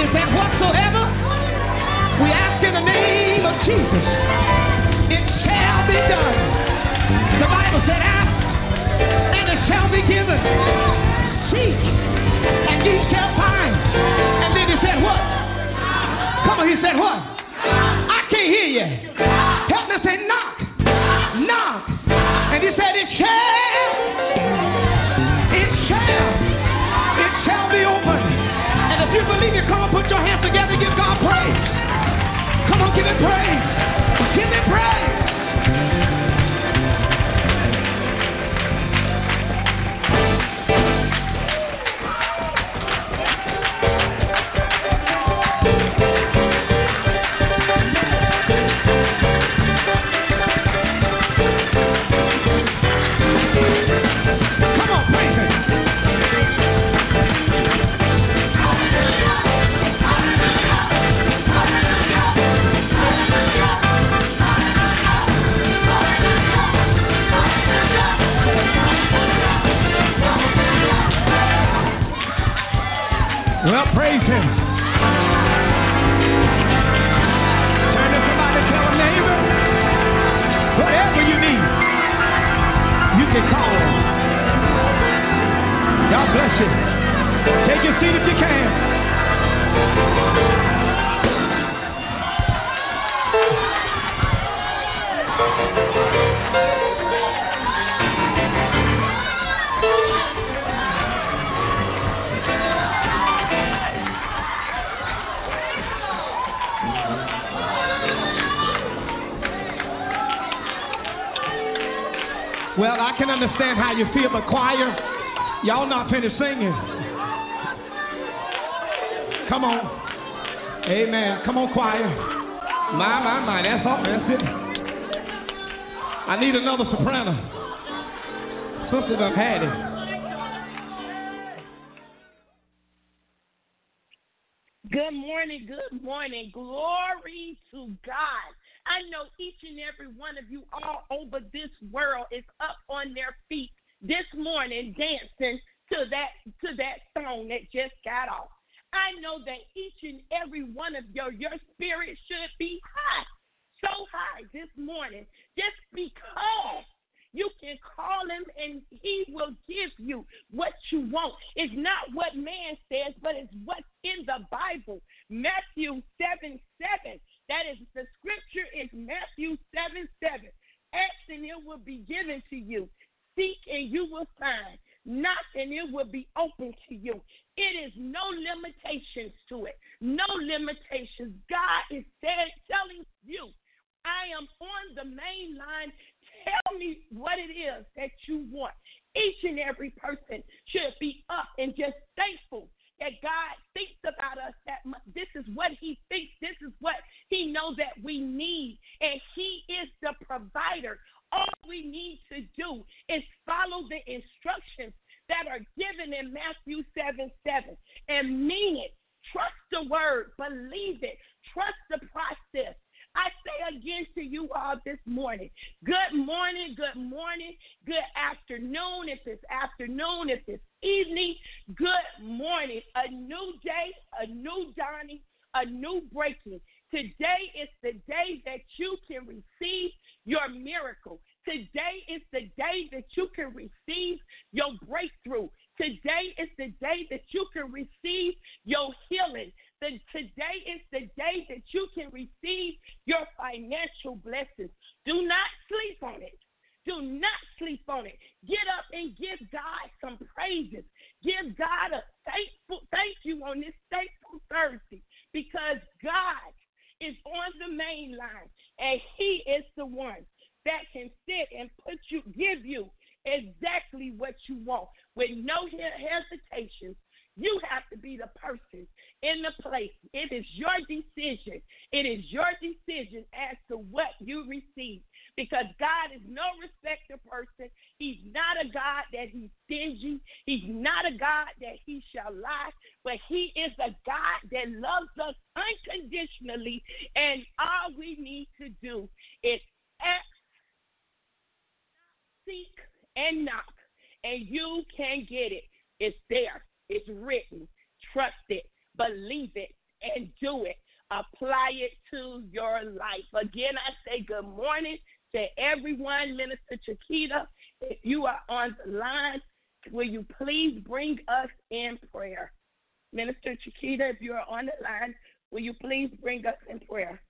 said, whatsoever we ask in the name of Jesus, it shall be done. The Bible said, ask, and it shall be given. Seek, and ye shall find. And then he said, what? Come on, he said, what? I can't hear you. Help me say, knock, knock. And he said, it shall be open. And if you believe it, come on, put your hands together, give God praise. Come on, give him praise. Give him praise. Well, praise him. Turn to somebody, tell a neighbor, whatever you need, you can call him. God bless you. Take your seat if you can. Well, I can understand how you feel, but choir, y'all not finished singing. Come on. Amen. Come on, choir. My. That's all. That's it. I need another soprano. Sister done had it. Good morning, good morning. Glory to God. I know each and every one of you all over this world is up on their feet this morning dancing to that song that just got off. I know that each and every one of your spirit should be high, so high this morning, just because you can call him and he will give you what you want. It's not what man says, but it's what's in the Bible. Matthew 7:7. That is, the scripture is Matthew 7:7. Ask and it will be given to you. Seek and you will find. Knock and it will be open to you. It is no limitations to it. No limitations. God is telling you, I am on the main line. Tell me what it is that you want. Each and every person should be up and just thankful that God thinks about us that much. This is what he thinks. This is what he knows that we need. And he is the provider. All we need to do is follow the instructions that are given in Matthew 7:7 and mean it. Trust the word. Believe it. Trust the process. I say again to you all this morning, good morning, good afternoon, if it's afternoon, if it's evening, good morning. A new day, a new dawning, a new breaking. Today is the day that you can receive your miracle. Today is the day that you can receive your breakthrough. Today is the day that you can receive your healing. Today is the day that you can receive your financial blessings. Do not sleep on it. Do not sleep on it. Get up and give God some praises. Give God a thank you on this thankful Thursday, because God is on the main line, and he is the one that can sit and give you exactly what you want with no hesitations. You have to be the person in the place. It is your decision. It is your decision as to what you receive, because God is no respecter person. He's not a God that he's stingy. He's not a God that he shall lie, but he is a God that loves us unconditionally, and all we need to do is ask, seek, and knock, and you can get it. It's there. It's written. Trust it. Believe it. Again, I say good morning to everyone. Minister Chiquita, if you are on the line, will you please bring us in prayer? Minister Chiquita, if you are on the line, will you please bring us in prayer?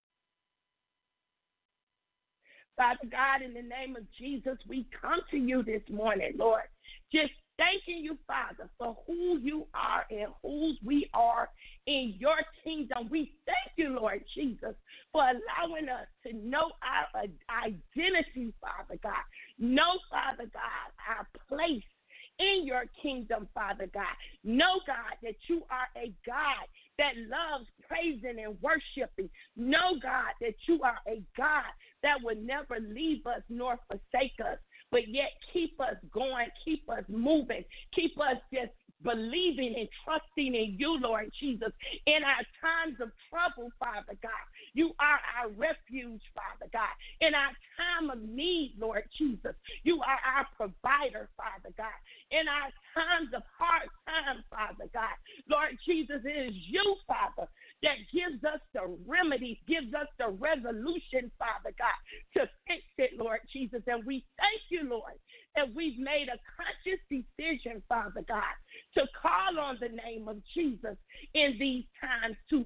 Father God, in the name of Jesus, we come to you this morning, Lord, just thanking you, Father, for who you are and whose we are in your kingdom. We thank you, Lord Jesus, for allowing us to know our identity, Father God. Know, Father God, our place in your kingdom, Father God. Know, God, that you are a God that loves praising and worshiping. Know, God, that you are a God that will never leave us nor forsake us, but yet keep us going, keep us moving, keep us just believing and trusting in you, Lord Jesus. In our times of trouble, Father God, you are our refuge, Father God. In our time of need, Lord Jesus, you are our provider, Father God. In our times of hard times, Father God, Lord Jesus, it is you, Father, that gives us the remedies, gives us the resolution, Father God, to fix it, Lord Jesus. And we thank you, Lord, that we've made a conscious decision, Father God, to call on the name of Jesus in these times, to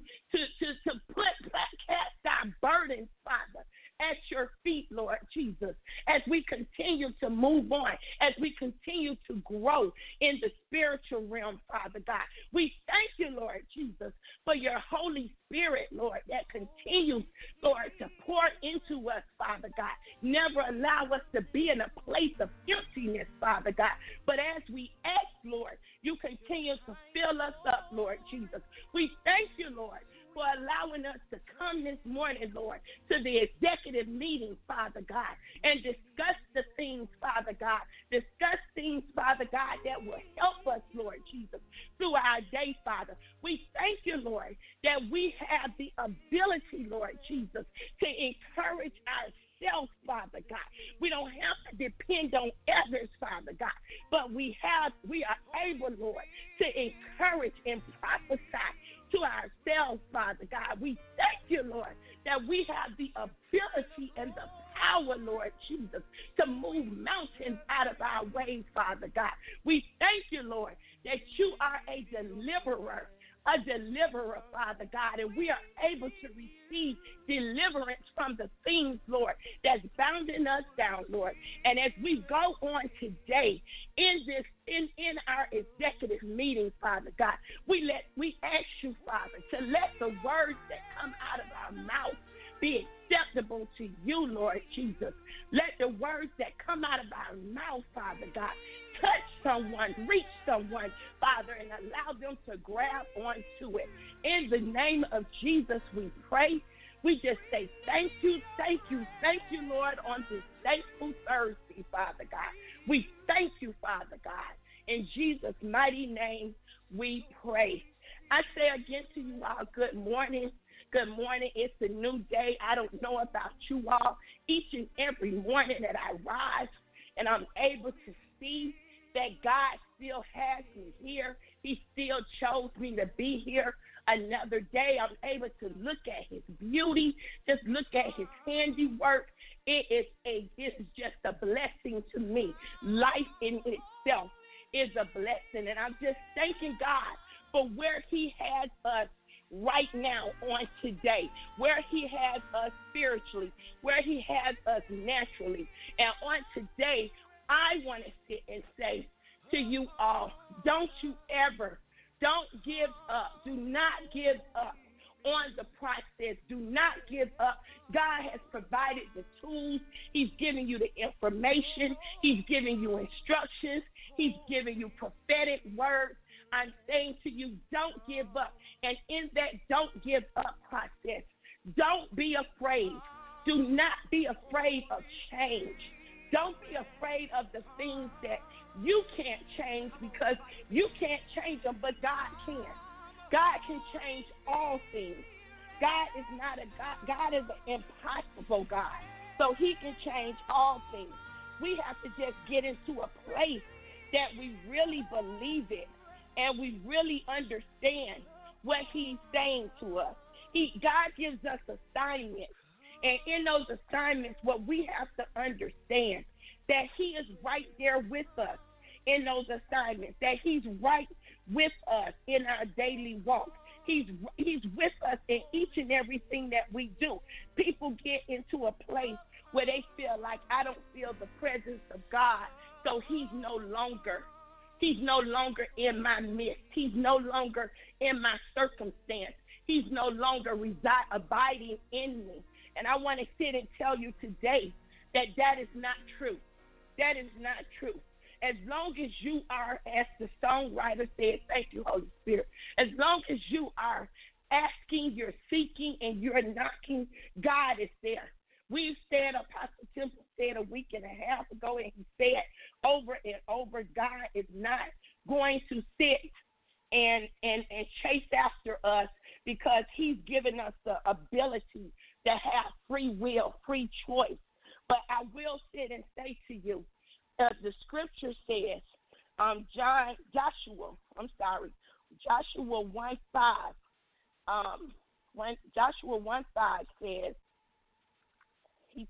cast our burdens, Father, at your feet, Lord Jesus, as we continue to move on, as we continue to grow in the spiritual realm, Father God. We thank you, Lord Jesus, for your Holy Spirit, Lord, that continues, Lord, to pour into us, Father God. Never allow us to be in a place of emptiness, Father God. But as we ask, Lord, you continue to fill us up, Lord Jesus. We thank you, Lord, for allowing us to come this morning, Lord, to the executive meeting, Father God, and discuss the things, Father God. Discuss things, Father God, that will help us, Lord Jesus, through our day, Father. We thank you, Lord, that we have the ability, Lord Jesus, to encourage ourselves, Father God. We don't have to depend on others, Father God, but we are able, Lord, to encourage and prophesy to ourselves, Father God. We thank you, Lord, that we have the ability and the power, Lord Jesus, to move mountains out of our ways, Father God. We thank you, Lord, that you are a deliverer, Father God, and we are able to receive deliverance from the things, Lord, that's bounding us down, Lord. And as we go on today in our executive meeting, Father God, we ask you, Father, to let the words that come out of our mouth be acceptable to you, Lord Jesus. Let the words that come out of our mouth, Father God, touch someone, reach someone, Father, and allow them to grab onto it. In the name of Jesus, we pray. We just say thank you, Lord, on this thankful Thursday, Father God. We thank you, Father God. In Jesus' mighty name, we pray. I say again to you all, good morning. Good morning. It's a new day. I don't know about you all. Each and every morning that I rise and I'm able to see that God still has me here. He still chose me to be here another day. I'm able to look at his beauty, just look at his handiwork. It's just a blessing to me. Life in itself is a blessing. And I'm just thanking God for where he has us right now on today, where he has us spiritually, where he has us naturally. And on today, I want to sit and say to you all, don't give up. Do not give up on the process. Do not give up. God has provided the tools. He's giving you the information. He's giving you instructions. He's giving you prophetic words. I'm saying to you, don't give up. And in that don't give up process, don't be afraid. Do not be afraid of change. Don't be afraid of the things that you can't change, because you can't change them, but God can. God can change all things. God is not a God. God is an impossible God. So he can change all things. We have to just get into a place that we really believe it and we really understand what he's saying to us. God gives us assignments. And in those assignments, what we have to understand that he is right there with us in those assignments, that he's right with us in our daily walk. He's with us in each and everything that we do. People get into a place where they feel like, I don't feel the presence of God, so he's no longer in my midst. He's no longer in my circumstance. He's no longer abiding in me. And I want to sit and tell you today that that is not true. That is not true. As long as you are, as the songwriter said, thank you, Holy Spirit, as long as you are asking, you're seeking, and you're knocking, God is there. We've said, Apostle Temple said a week and a half ago, and he said over and over, God is not going to sit and chase after us, because he's given us the ability to have free will, free choice. But I will sit and say to you, the scripture says, Joshua 1:5. Joshua 1:5 says, he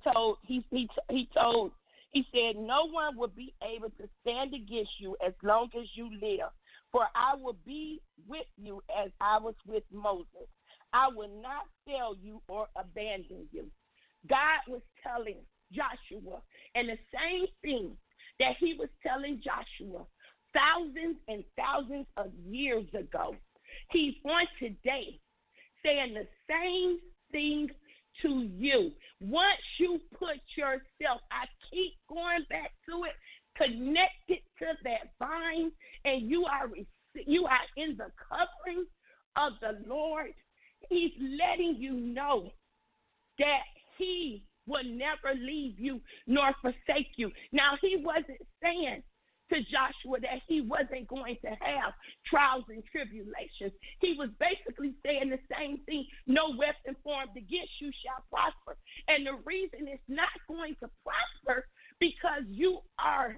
said, no one will be able to stand against you as long as you live, for I will be with you as I was with Moses. I will not fail you or abandon you. God was telling Joshua, and the same thing that he was telling Joshua thousands and thousands of years ago, he's on today saying the same thing to you. Once you put yourself, I keep going back to it, connected to that vine, and you are in the covering of the Lord, he's letting you know that he will never leave you nor forsake you. Now, he wasn't saying to Joshua that he wasn't going to have trials and tribulations. He was basically saying the same thing: no weapon formed against you shall prosper. And the reason it's not going to prosper because you are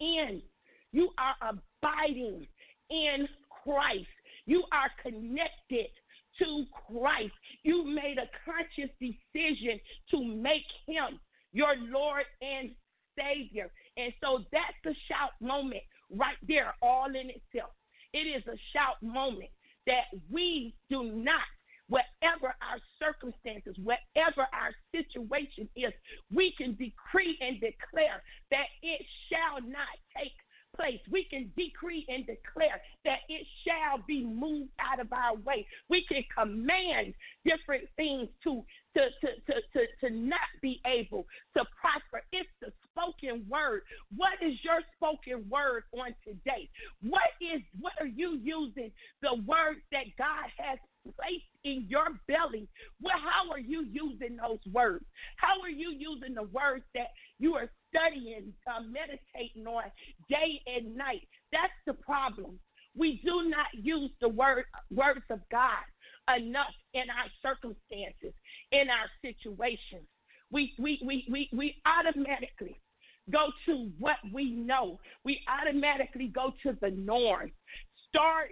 abiding in Christ. You are connected to Christ. You made a conscious decision to make him your Lord and Savior. And so that's a shout moment right there, all in itself. It is a shout moment that we do not, whatever our circumstances, whatever our situation is, we can decree and declare that it shall not take place. We can decree and declare that it shall be moved out of our way. We can command different things to not be able to prosper. It's the spoken word. What is your spoken word on today? What are you using the words that God has placed in your belly? How are you using those words? How are you using the words that you are studying, meditating on day and night? That's the problem. We do not use the words of God enough in our circumstances, in our situations. We automatically go to what we know. We automatically go to the norm. Start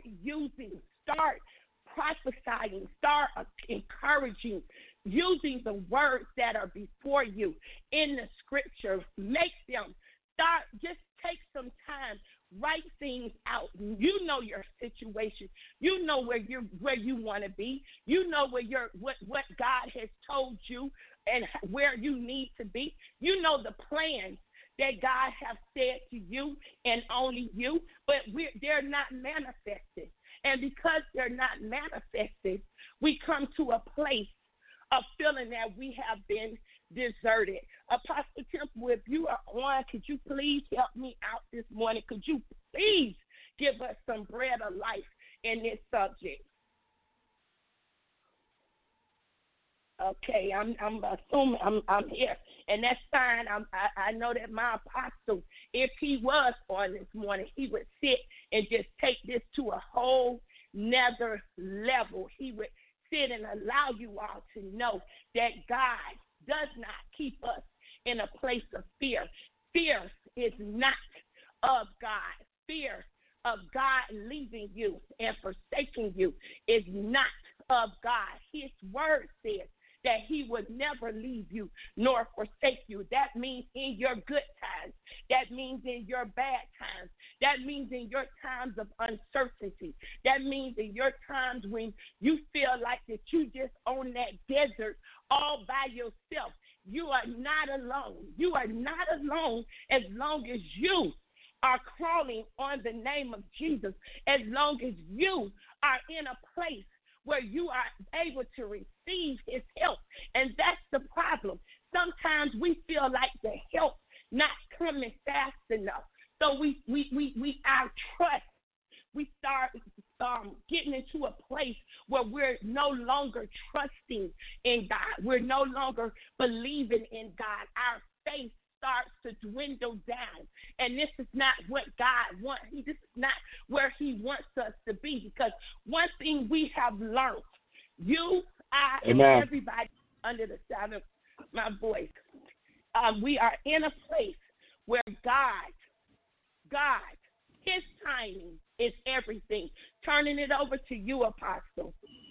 prophesying, start encouraging, using the words that are before you in the scripture. Make them just take some time, write things out. You know your situation. You know where you want to be. You know what God has told you and where you need to be. You know the plans that God has said to you and only you, but they're not manifested. And because they're not manifested, we come to a place of feeling that we have been deserted. Apostle Temple, if you are on, could you please help me out this morning? Could you please give us some bread of life in this subject? Okay, I'm assuming I'm here, and that's fine. I know that my apostle, if he was on this morning, he would sit and just take this to a whole nother level. He would sit and allow you all to know that God does not keep us in a place of fear. Fear is not of God. Fear of God leaving you and forsaking you is not of God. His word says that he would never leave you nor forsake you. That means in your good times. That means in your bad times. That means in your times of uncertainty. That means in your times when you feel like that you just on that desert all by yourself. You are not alone. You are not alone as long as you are calling on the name of Jesus, as long as you are in a place where you are able to receive his help. And that's the problem. Sometimes we feel like the help not coming fast enough. So our trust, we start getting into a place where we're no longer trusting in God. We're no longer believing in God. Our faith starts to dwindle down. And this is not what God wants. This is not where he wants us to be. Because one thing we have learned, you, I, Amen. and everybody under the sound of my voice, we are in a place where God, his timing is everything. Turning it over to you, Apostle.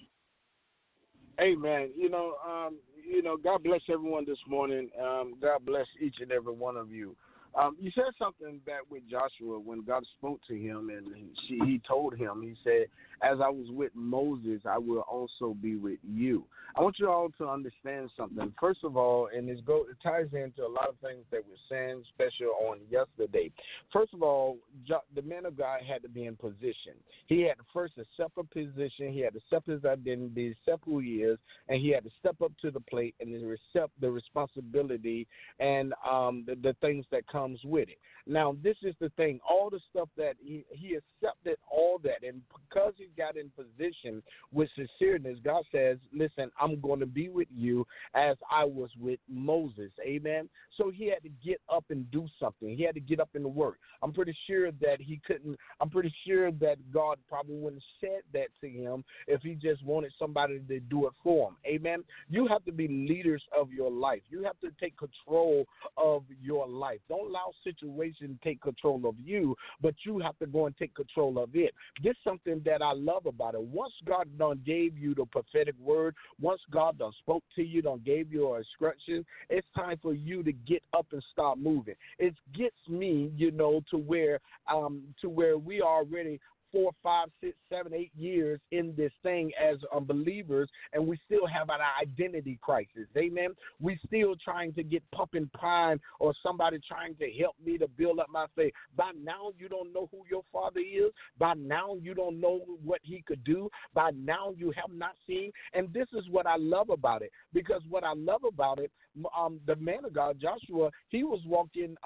Amen. God bless everyone this morning. God bless each and every one of you. You said something back with Joshua when God spoke to him, and he told him, he said, as I was with Moses, I will also be with you. I want you all to understand something. First of all, and it ties into a lot of things that we're saying, especially on yesterday. First of all, the man of God had to be in position. He had to first accept a position. He had to accept his identity, accept who he is, and he had to step up to the plate and accept the responsibility and the things that comes with it. Now, this is the thing. All the stuff that he accepted all that, and because he got in position with sincereness, God says, listen, I'm going to be with you as I was with Moses. Amen. So he had to get up and do something. He had to get up and work. I'm pretty sure that God probably wouldn't have said that to him if he just wanted somebody to do it for him. Amen. You have to be leaders of your life. You have to take control of your life. Don't allow situations to take control of you, but you have to go and take control of it. This is something that I love about it. Once God done gave you the prophetic word, once God done spoke to you, done gave you instructions, it's time for you to get up and start moving. It gets me, to where we are already 4, 5, 6, 7, 8 years in this thing as believers, and we still have an identity crisis. Amen. We still trying to get pumping prime or somebody trying to help me to build up my faith. By now, you don't know who your father is. By now, you don't know what he could do. By now, you have not seen. And this is what I love about it, because what I love about it, the man of God, Joshua, he was walking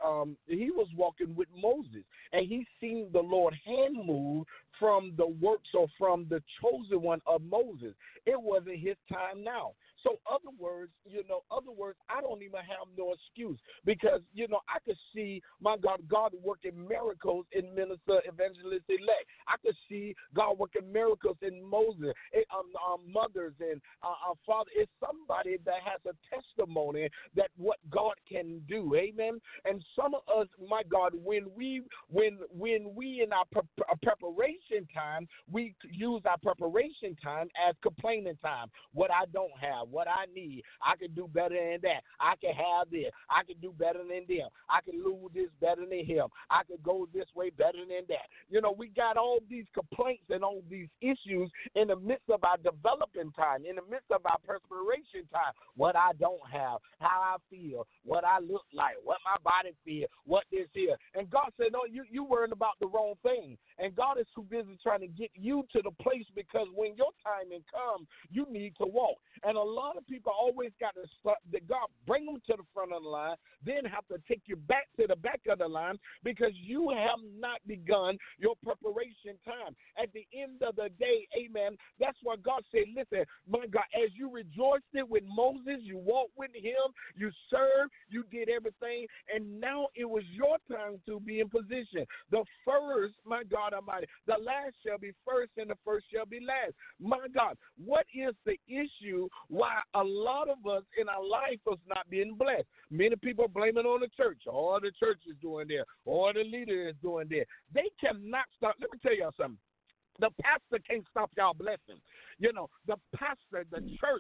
with Moses, and he seen the Lord hand move from the works or from the chosen one of Moses. It wasn't his time now. So other words, I don't even have no excuse, because, I could see, my God working miracles in Minister Evangelist Elect. I could see God working miracles in Moses, mothers and father. It's somebody that has a testimony that what God can do. Amen. And some of us, my God, when we in our preparation time, we use our preparation time as complaining time. What I don't have, what I need, I can do better than that. I can have this. I can do better than them. I can lose this better than him. I can go this way better than that. We got all these complaints and all these issues in the midst of our developing time, in the midst of our perspiration time. What I don't have, how I feel, what I look like, what my body feels, what this here. And God said, no, you worrying about the wrong thing. And God is too busy trying to get you to the place, because when your timing comes, you need to walk. And a lot of people always got to start, that God bring them to the front of the line, then have to take you back to the back of the line, because you have not begun your preparation time. At the end of the day, amen, that's why God said, listen, my God, as you rejoiced it with Moses, you walked with him, you served, you did everything, and now it was your time to be in position. The first, my God Almighty, the last shall be first, and the first shall be last. My God, what is the issue why a lot of us in our life is not being blessed? Many people blame it on the church. All the church is doing there. All the leader is doing there. They cannot stop. Let me tell y'all something. The pastor can't stop y'all blessing. The pastor, the church,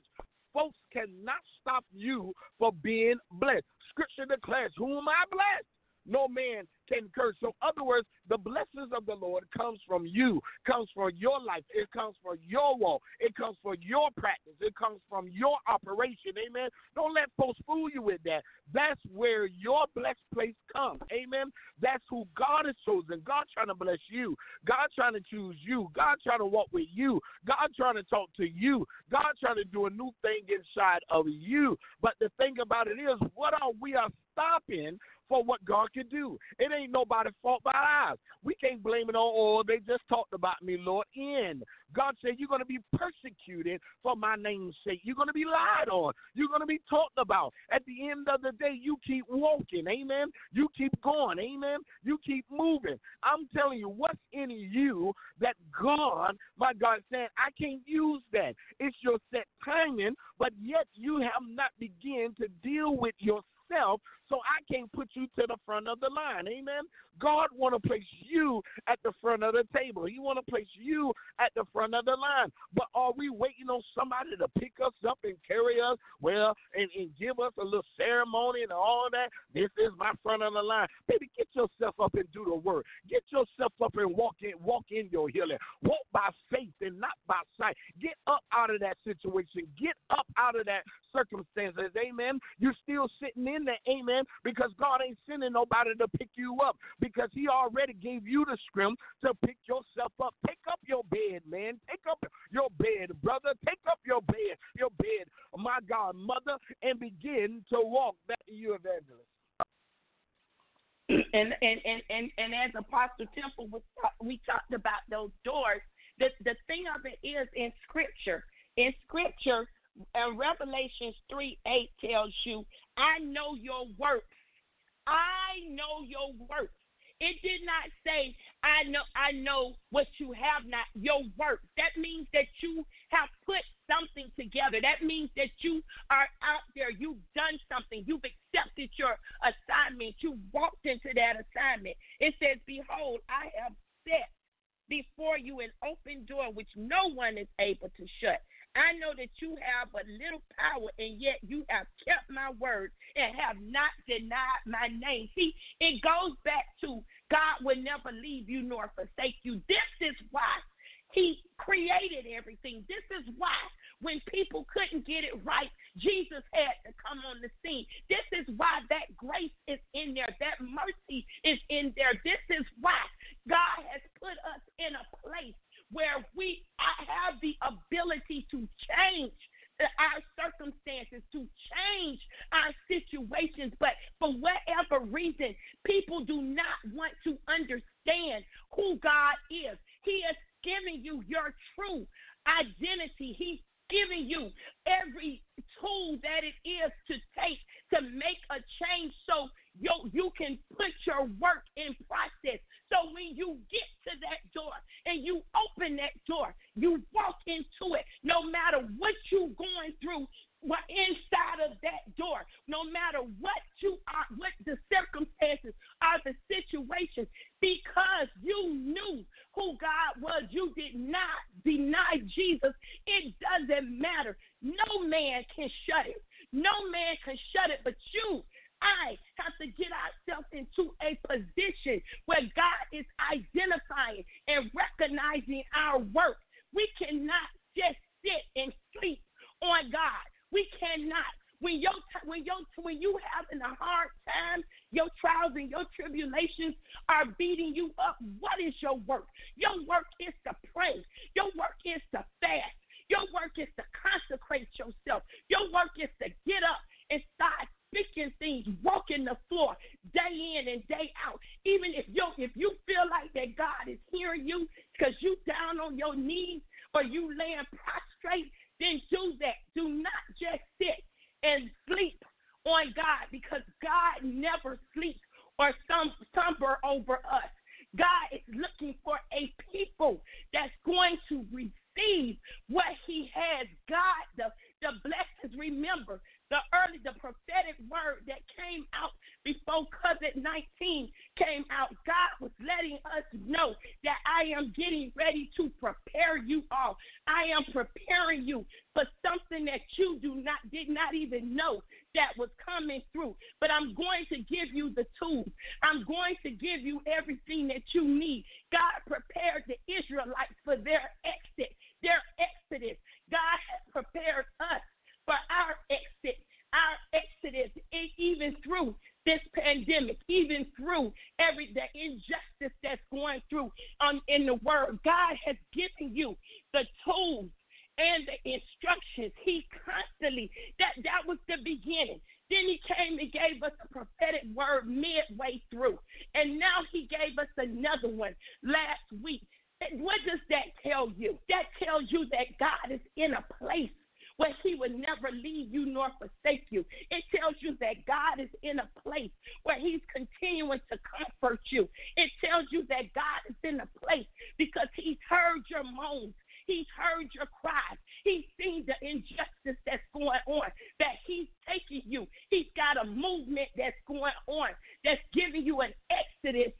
folks cannot stop you from being blessed. Scripture declares, whom I bless, no man can curse. So, in other words, the blessings of the Lord comes from you, comes from your life. It comes from your walk. It comes from your practice. It comes from your operation. Amen. Don't let folks fool you with that. That's where your blessed place comes. Amen. That's who God has chosen. God trying to bless you. God trying to choose you. God trying to walk with you. God trying to talk to you. God trying to do a new thing inside of you. But the thing about it is, what are we stopping for what God can do? It ain't nobody's fault but ours. We can't blame it on, oh, they just talked about me, Lord. God said you're going to be persecuted for my name's sake. You're going to be lied on. You're going to be talked about. At the end of the day, you keep walking. Amen. You keep going. Amen. You keep moving. I'm telling you, what's in you that God, my God, said, I can't use that. It's your set timing, but yet you have not begun to deal with yourself, so I can't put you to the front of the line. Amen. God want to place you at the front of the table. He want to place you at the front of the line. But are we waiting on somebody to pick us up and carry us, and give us a little ceremony and all that? This is my front of the line. Baby, get yourself up and do the work. Get yourself up and walk in your healing. Walk by faith and not by sight. Get up out of that situation. Get up out of that circumstances. Amen. You're still sitting in there. Amen. Because God ain't sending nobody to pick you up, because he already gave you the strength to pick yourself up. Take up your bed, man. Take up your bed, brother. Take up your bed, my God, mother, and begin to walk. Back to you, evangelist. And as Apostle Temple we talked about those doors. The thing of it is, in Scripture, Revelations 3:8 tells you, I know your works. I know your works. It did not say, I know what you have not, your work. That means that you have put something together. That means that you are out there. You've done something. You've accepted your assignment. You walked into that assignment. It says, behold, I have set before you an open door which no one is able to shut. I know that you have but little power, and yet you have kept my word and have not denied my name. See, it goes back to God will never leave you nor forsake you. This is why he created everything. This is why when people couldn't get it right, Jesus had to come on the scene. This is why that grace is in there. That mercy is in there. This is why God has put us in a place where we have the ability to change our circumstances, to change our situations. But for whatever reason, people do not want to understand who God is. He is giving you your true identity. He's giving you every tool that it is to take to make a change so you can put your work in process. So when you get to that door and you open that door, you walk into it, no matter what you're going through, what inside of that door, no matter what you are, what the circumstances are, the situations, because you knew who God was, you did not deny Jesus. It doesn't matter. No man can shut it. No man can shut it but you. I have to get ourselves into a position where God is identifying and recognizing our work. We cannot just sit and sleep on God. We cannot. When you having a hard time, your trials and your tribulations are beating you up, what is your work? Your work is to pray. Your work is to fast. Your work is to consecrate yourself. Your work is to get up and start speaking things, walking the floor day in and day out. Even if you feel like that God is hearing you because you down on your knees or you laying prostrate, then do that. Do not just sit and sleep on God, because God never sleeps or slumber over us. God is looking for a people that's going to receive what he has. God, the blessings, remember, the prophetic word that came out before COVID-19 came out, God was letting us know that I am getting ready to prepare you all. I am preparing you for something that you did not even know that was coming through. But I'm going to give you the tools. I'm going to give you everything that you need. God prepared the Israelites for their exit, their exodus. God has prepared us for our exodus, even through this pandemic, even through the injustice that's going through in the world. God has given you the tools and the instructions. He constantly, that was the beginning. Then he came and gave us a prophetic word midway through. And now he gave us another one last week. What does that tell you? That tells you that God is in a place where he would never leave you nor forsake you. It tells you that God is in a place where he's continuing to comfort you. It tells you that God is in a place because he's heard your moans. He's heard your cries. He's seen the injustice that's going on, that he's taking you. He's got a movement that's going on that's giving you an exit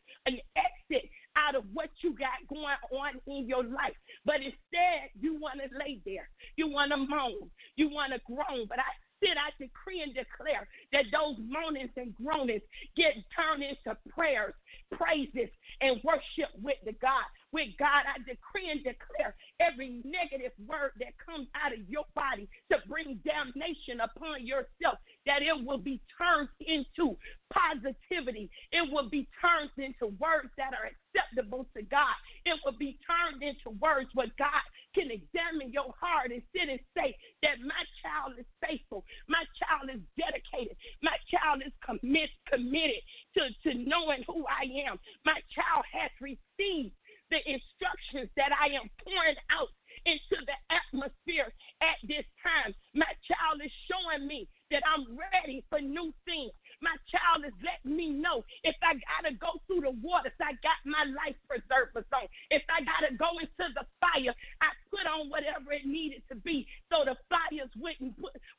out of what you got going on in your life. But instead, you want to lay there. You want to moan. You want to groan. But I decree and declare that those moanings and groanings get turned into prayers, praises, and worship with God. With God, I decree and declare every negative word that comes out of your body to bring damnation upon yourself, that it will be turned into positivity. It will be turned into words that are acceptable to God. It will be turned into words where God can examine your heart and sit and say that my child is faithful, my child is dedicated, my child is committed to knowing who I am. My child has received the instructions that I am pouring out into the atmosphere at this time. My child is showing me that I'm ready for new things. My child is letting me know if I got to go through the waters, I got my life preservers on. If I got to go into the fire, I put on whatever it needed to be so the fires wouldn't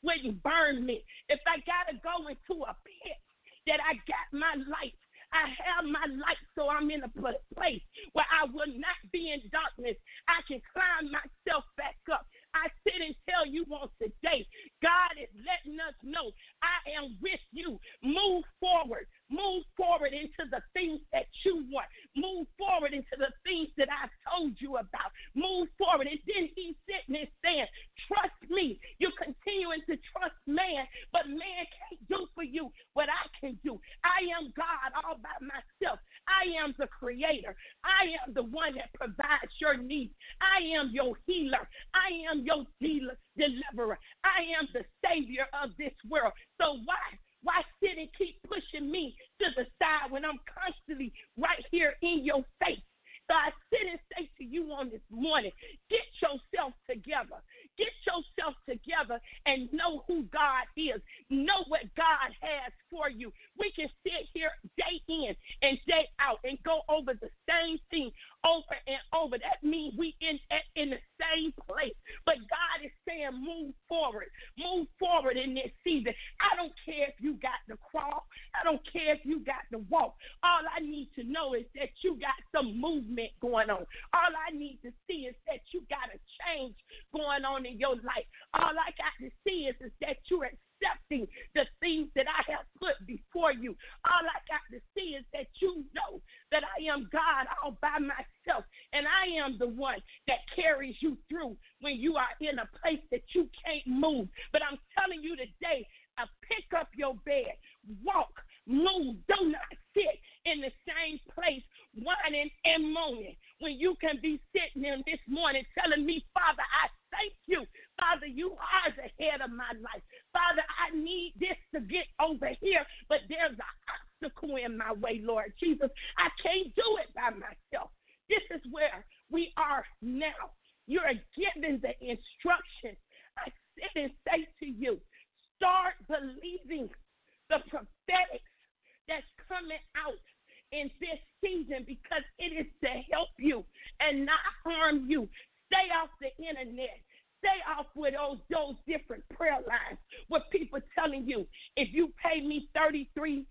burn me. If I got to go into a pit, that I got my light. I have my light, so I'm in a place where I will not be in darkness. I can climb myself back up. I sit and tell you on today, God is letting us know I am with you. Move forward. Move forward into the things that you want. Move forward into the things that I've told you about. Move forward. And then he's sitting and saying, trust me. You're continuing to trust man, but man can't do for you what I can do. I am God all by myself. I am the creator. I am the one that provides your needs. I am your healer. I am your deliverer. I am the savior of this world. So why sit and keep pushing me to the side when I'm constantly right here in your face? So I sit and say to you on this morning, get yourself together. Get yourself together and know who God is. Know what God has for you. We can sit here day in and day out and go over the same thing over and over. That means we in the same place. But God is saying move forward. Move forward in this season. I don't care if you got to crawl. I don't care if you got to walk. All I need to know is that you got some movement going on. All I need to see is that you got a change going on in your life. All I got to see is that you're accepting the things that I have put before you. All I got to see is that you know that I am God all by myself, and I am the one that carries you through when you are in a place that you can't move. But I'm telling you today, pick up your bed, walk, move. Do not sit in the same place whining and moaning when you can be sitting in this morning telling me, Father, I thank you. Father, you are the head of my life. Father, I need this to get over here, but there's an obstacle in my way, Lord Jesus. I can't do it by myself. This is where we are now. You're given the instructions. I sit and say to you, start believing the prophetic that's coming out in this season, because it is to help you and not harm you. Stay off the internet. Stay off with those different prayer lines with people telling you, if you pay me $33,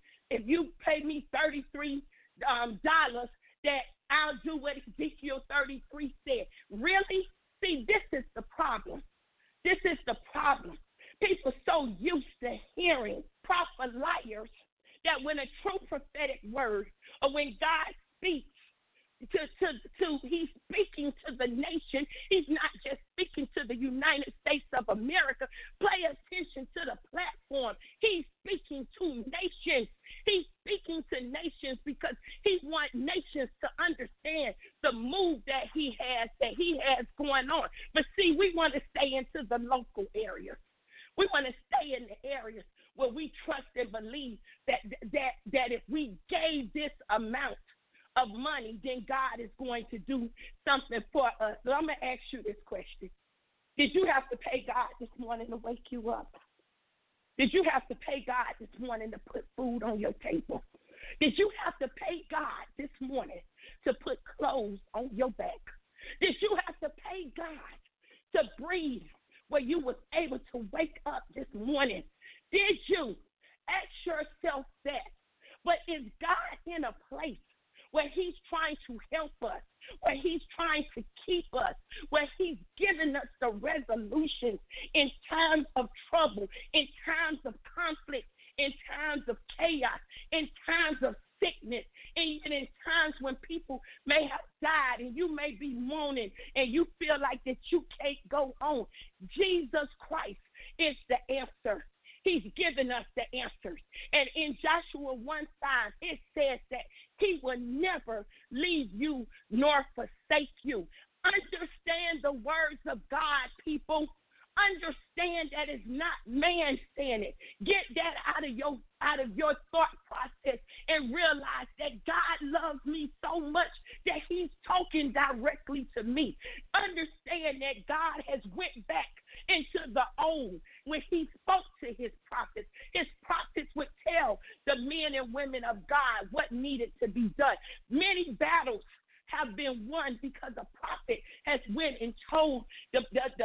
that I'll do what Ezekiel 33 said. Really? See, this is word, or when God speaks, he's speaking to the nation. He's not just speaking to the United States of America. Pay attention to the platform. He's speaking to nations. He's speaking to nations because he wants nations to understand the move that he has going on. But see, we want to stay into the local areas. We want to stay in the areas where we trust and believe that if we gave this amount of money, then God is going to do something for us. So I'm going to ask you this question. Did you have to pay God this morning to wake you up? Did you have to pay God this morning to put food on your table? Did you have to pay God this morning to put clothes on your back? Did you have to pay God to breathe where you was able to wake up this morning? Did you? Ask yourself that. But is God in a place where he's trying to help us, where he's trying to keep us, where he's giving us the resolutions in times of trouble, in times of conflict, in times of chaos, in times of sickness, and even in times when people may have died and you may be mourning and you feel like that you can't go on. Jesus Christ is the answer. He's given us the answers. And in Joshua 1:5, it says that he will never leave you nor forsake you. Understand the words of God, people. Understand that it's not man saying it. Get that out of your thought process and realize that God loves me so much that he's talking directly to me. Understand that God has went back into the old when he spoke to his prophets. His prophets would tell the men and women of God what needed to be done. Many battles have been won because a prophet has went and told the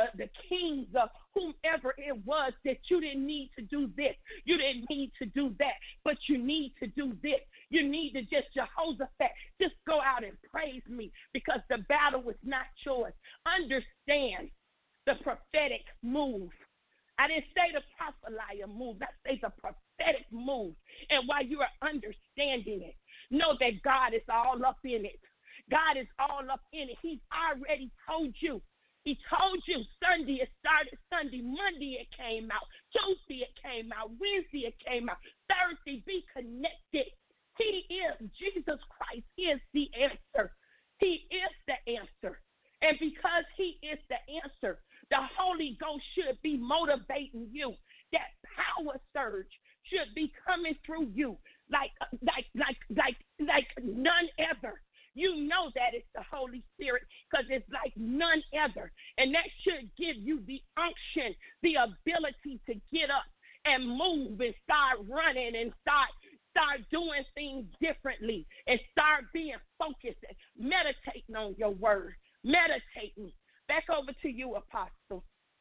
kings of whomever it was that you didn't need to do this, you didn't need to do that, but you need to do this. You need to Jehoshaphat, just go out and praise me because the battle was not yours. Understand the prophetic move. I didn't say the propheliah move. I say the prophetic move. And while you are understanding it, know that God is all up in it. God is all up in it. He's already told you. He told you Sunday it started Sunday. Monday it came out. Tuesday it came out. Wednesday it came out. Thursday, be connected. He is, Jesus Christ is the answer. He is the answer. And because he is the answer, the Holy Ghost should be motivating you. That power surge should be coming through you like none ever. You know that it's the Holy Spirit because it's like none other. And that should give you the unction, the ability to get up and move and start running and start doing things differently and start being focused and meditating on your word. Meditating. Back over to you, Apostle.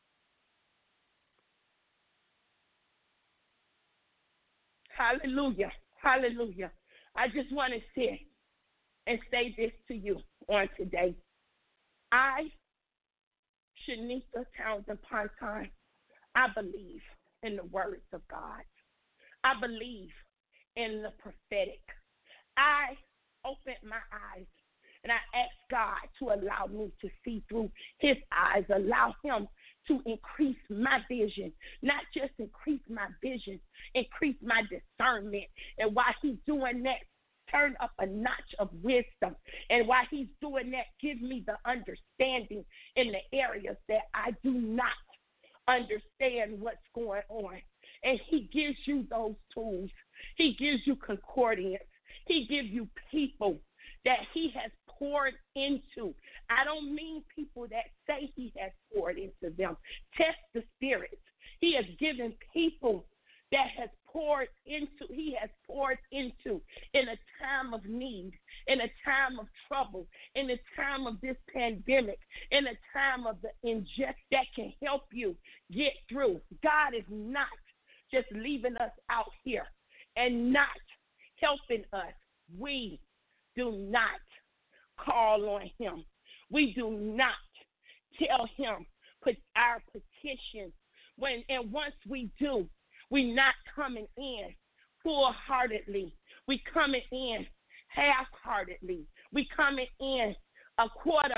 Hallelujah. Hallelujah. I just want to sit and say this to you on today. I, Shanita Townsend Ponton, I believe in the words of God. I believe in the prophetic. I opened my eyes and I asked God to allow me to see through his eyes, allow him to increase my vision, not just increase my vision, increase my discernment. And while he's doing that, turn up a notch of wisdom. And while he's doing that, give me the understanding in the areas that I do not understand what's going on. And he gives you those tools. He gives you concordance. He gives you people that he has poured into. I don't mean people that say he has poured into them. Test the spirits. He has given people that he has poured into in a time of need, in a time of trouble, in a time of this pandemic, in a time of the injustice that can help you get through. God is not just leaving us out here and not helping us. We do not call on him. We do not tell him put our petition. And once we do, we're not coming in full-heartedly. We coming in half-heartedly. We coming in a quarter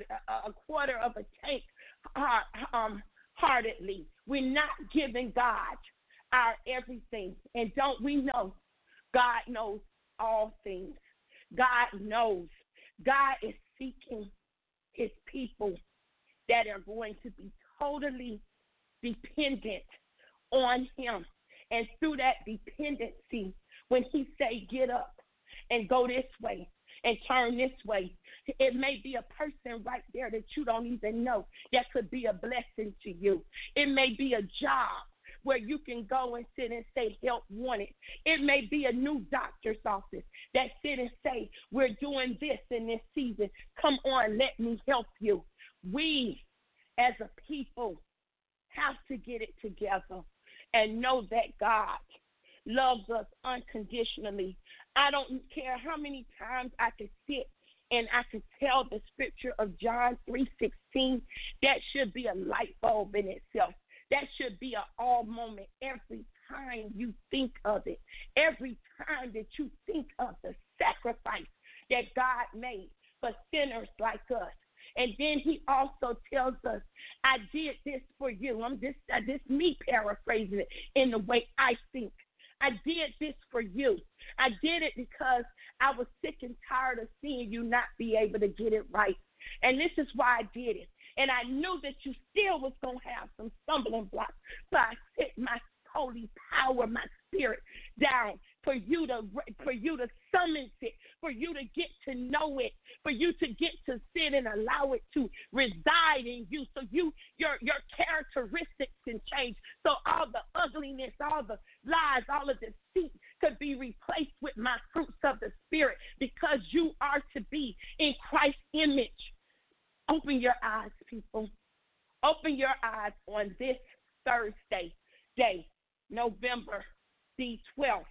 of a tank heartedly. We're not giving God our everything. And don't we know God knows all things. God knows. God is seeking his people that are going to be totally dependent on him. And through that dependency, when he say get up and go this way and turn this way, it may be a person right there that you don't even know that could be a blessing to you. It may be a job where you can go and sit and say help wanted. It may be a new doctor's office that sit and say we're doing this in this season. Come on, let me help you. We as a people have to get it together and know that God loves us unconditionally. I don't care how many times I can sit and I can tell the scripture of John 3:16. That should be a light bulb in itself. That should be an all moment every time you think of it. Every time that you think of the sacrifice that God made for sinners like us. And then he also tells us, I did this for you. This me paraphrasing it in the way I think. I did this for you. I did it because I was sick and tired of seeing you not be able to get it right. And this is why I did it. And I knew that you still was going to have some stumbling blocks. So I set my holy power, my spirit down for you to summon it, for you to get to know it, for you to get to sit and allow it to reside in you. So your characteristics can change. So all the ugliness, all the lies, all of the deceit could be replaced with my fruits of the Spirit, because you are to be in Christ's image. Open your eyes, people. Open your eyes on this Thursday day, November the 12th,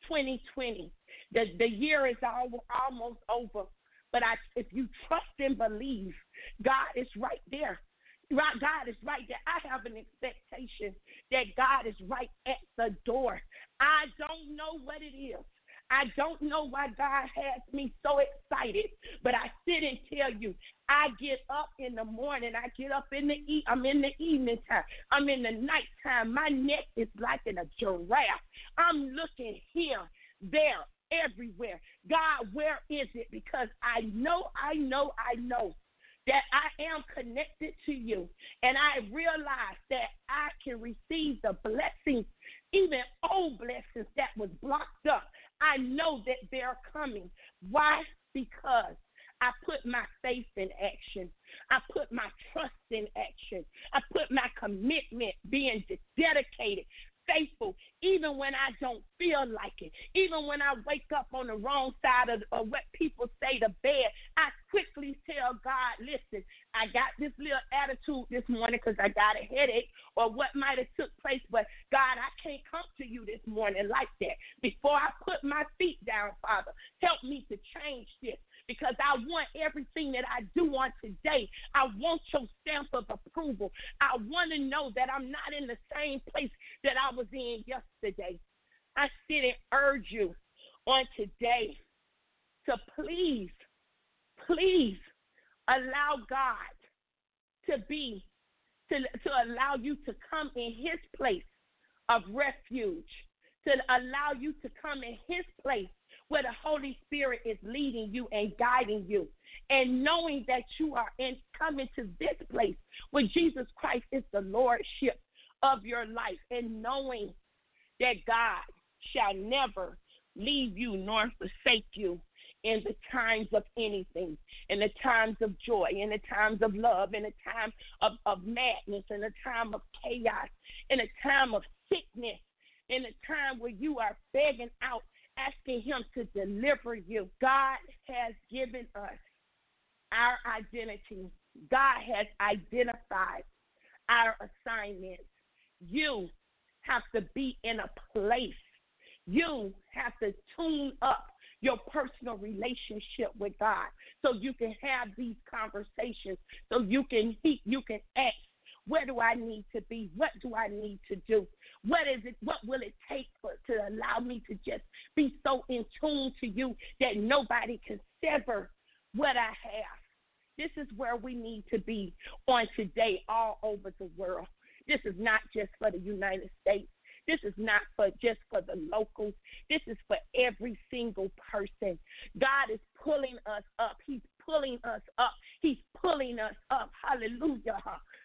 2020. The year is almost over, but if you trust and believe, God is right there. God is right there. I have an expectation that God is right at the door. I don't know what it is. I don't know why God has me so excited, but I sit and tell you, I get up in the morning, I'm in the evening time, I'm in the nighttime. My neck is like in a giraffe. I'm looking here, there, everywhere. God, where is it? Because I know that I am connected to you, and I realize that I can receive the blessings, even old blessings that was blocked up. I know that they're coming. Why? Because I put my faith in action. I put my trust in action. I put my commitment, being dedicated, faithful, even when I don't feel like it. Even when I wake up on the wrong side of what people say to bed, I quickly tell God, listen, I got this little attitude this morning because I got a headache or what might have took place, but God, I can't come to you this morning like that. Before I put my feet down, Father, help me to change this, because I want everything that I do on today. I want your stamp of approval. I want to know that I'm not in the same place that I was in yesterday. I sit and urge you on today to please allow God to allow you to come in his place of refuge, to allow you to come in his place where the Holy Spirit is leading you and guiding you, and knowing that you are coming to this place where Jesus Christ is the lordship of your life, and knowing that God shall never leave you nor forsake you in the times of anything, in the times of joy, in the times of love, in the time of madness, in the time of chaos, in a time of sickness, in a time where you are begging out, asking him to deliver you. God has given us our identity. God has identified our assignments. You have to be in a place. You have to tune up your personal relationship with God so you can have these conversations, so you can ask Where do I need to be? What do I need to do? What is it? What will it take to allow me to just be so in tune to you that nobody can sever what I have? This is where we need to be on today all over the world. This is not just for the United States. This is not just for the locals. This is for every single person. God is pulling us up. He's pulling us up. He's pulling us up. Hallelujah.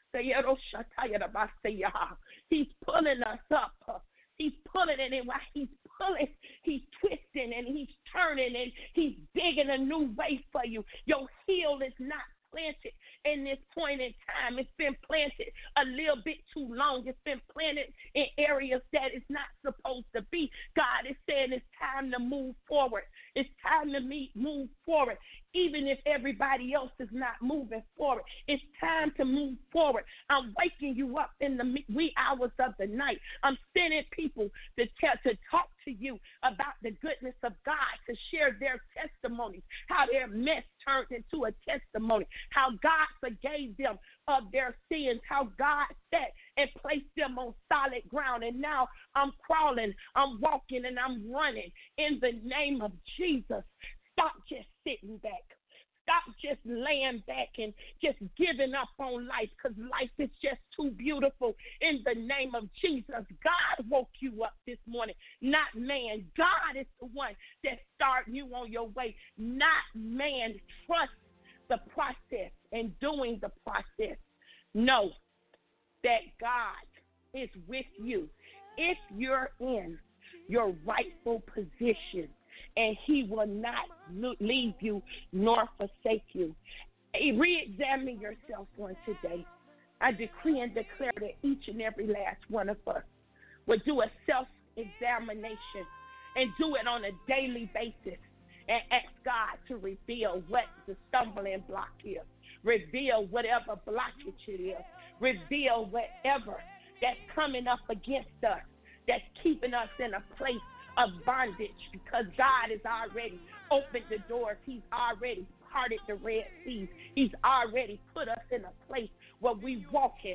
He's pulling us up. He's pulling it, and while he's pulling, he's twisting and he's turning and he's digging a new way for you. Your heel is not planted in this point in time. It's been planted a little bit too long. It's been planted in areas that it's not supposed to be. God is saying it's time to move forward. It's time to move forward. Even if everybody else is not moving forward, it's time to move forward. I'm waking you up in the wee hours of the night. I'm sending people to talk to you about the goodness of God, to share their testimonies, how their mess turned into a testimony, how God forgave them of their sins, how God sat and placed them on solid ground. And now I'm crawling, I'm walking, and I'm running in the name of Jesus. Stop just sitting back. Stop just laying back and just giving up on life, because life is just too beautiful. In the name of Jesus, God woke you up this morning, not man. God is the one that started you on your way, not man. Trust the process and doing the process. Know that God is with you if you're in your rightful position, and he will not leave you nor forsake you. Re-examine yourself on today. I decree and declare that each and every last one of us will do a self-examination and do it on a daily basis and ask God to reveal what the stumbling block is. Reveal whatever blockage it is. Reveal whatever that's coming up against us, that's keeping us in a place of bondage, because God has already opened the doors. He's already parted the Red Sea. He's already put us in a place where we walking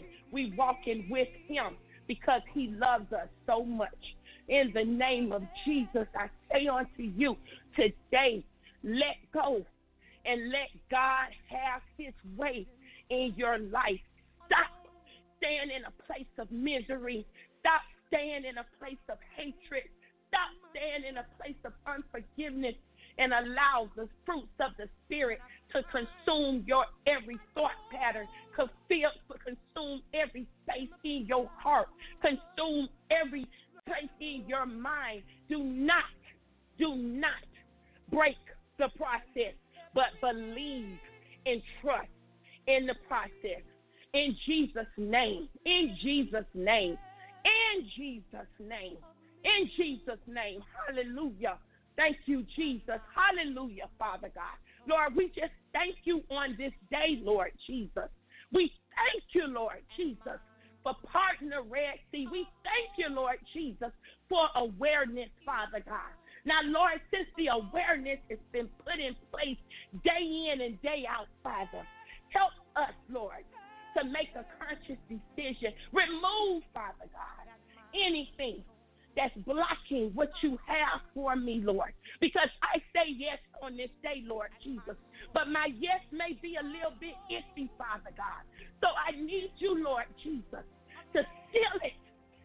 with him, because he loves us so much. In the name of Jesus, I say unto you today, let go and let God have his way in your life. Stop staying in a place of misery. Stop staying in a place of hatred. Stop staying in a place of unforgiveness, and allow the fruits of the Spirit to consume your every thought pattern, consume every space in your heart, consume every place in your mind. Do not break the process, but believe and trust in the process. In Jesus' name, in Jesus' name, in Jesus' name. In Jesus' name, hallelujah. Thank you, Jesus. Hallelujah, Father God. Lord, we just thank you on this day, Lord Jesus. We thank you, Lord Jesus, for parting the Red Sea. We thank you, Lord Jesus, for awareness, Father God. Now, Lord, since the awareness has been put in place day in and day out, Father, help us, Lord, to make a conscious decision. Remove, Father God, anything that's blocking what you have for me, Lord. Because I say yes on this day, Lord Jesus. But my yes may be a little bit iffy, Father God. So I need you, Lord Jesus, to seal it,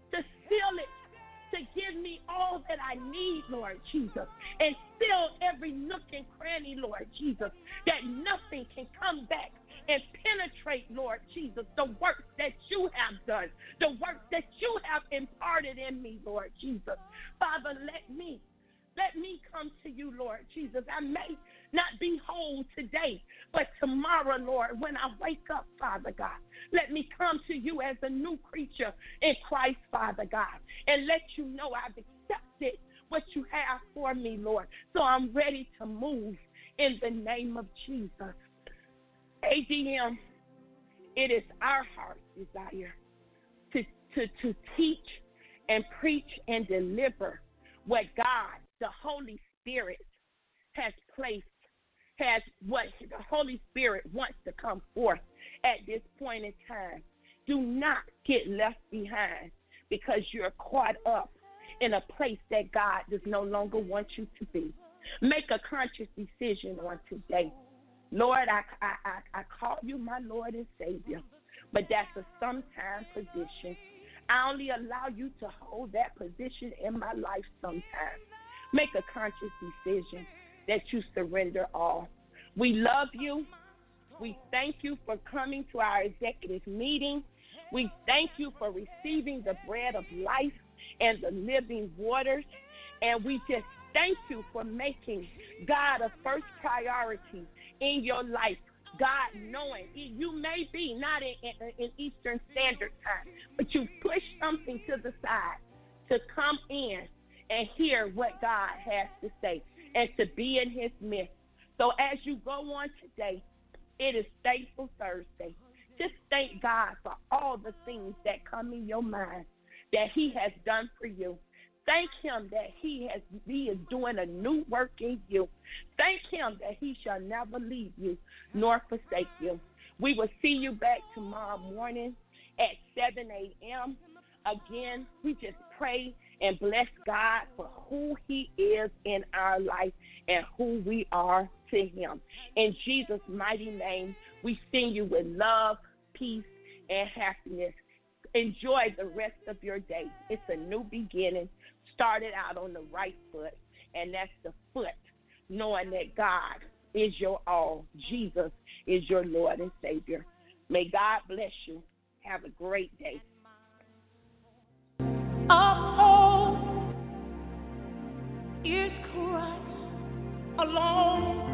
to give me all that I need, Lord Jesus. And seal every nook and cranny, Lord Jesus, that nothing can come back and penetrate, Lord Jesus, the work that you have done, the work that you have imparted in me, Lord Jesus. Father, let me come to you, Lord Jesus. I may not be whole today, but tomorrow, Lord, when I wake up, Father God, let me come to you as a new creature in Christ, Father God, and let you know I've accepted what you have for me, Lord. So I'm ready to move in the name of Jesus. ADM, it is our heart's desire to teach and preach and deliver what God, the Holy Spirit, has placed, what the Holy Spirit wants to come forth at this point in time. Do not get left behind because you're caught up in a place that God does no longer want you to be. Make a conscious decision on today. Lord, I call you my Lord and Savior, but that's a sometime position. I only allow you to hold that position in my life sometimes. Make a conscious decision that you surrender all. We love you. We thank you for coming to our executive meeting. We thank you for receiving the bread of life and the living waters. And we just thank you for making God a first priority in your life. God, knowing you may be not in Eastern Standard Time, but you push something to the side to come in and hear what God has to say and to be in his midst. So as you go on today, it is Thankful Thursday. Just thank God for all the things that come in your mind that he has done for you. Thank him that he is doing a new work in you. Thank him that he shall never leave you nor forsake you. We will see you back tomorrow morning at 7 a.m. Again, we just pray and bless God for who he is in our life and who we are to him. In Jesus' mighty name, we send you with love, peace, and happiness. Enjoy the rest of your day. It's a new beginning. Started out on the right foot, and that's the foot, knowing that God is your all. Jesus is your Lord and Savior. May God bless you. Have a great day. All is Christ alone.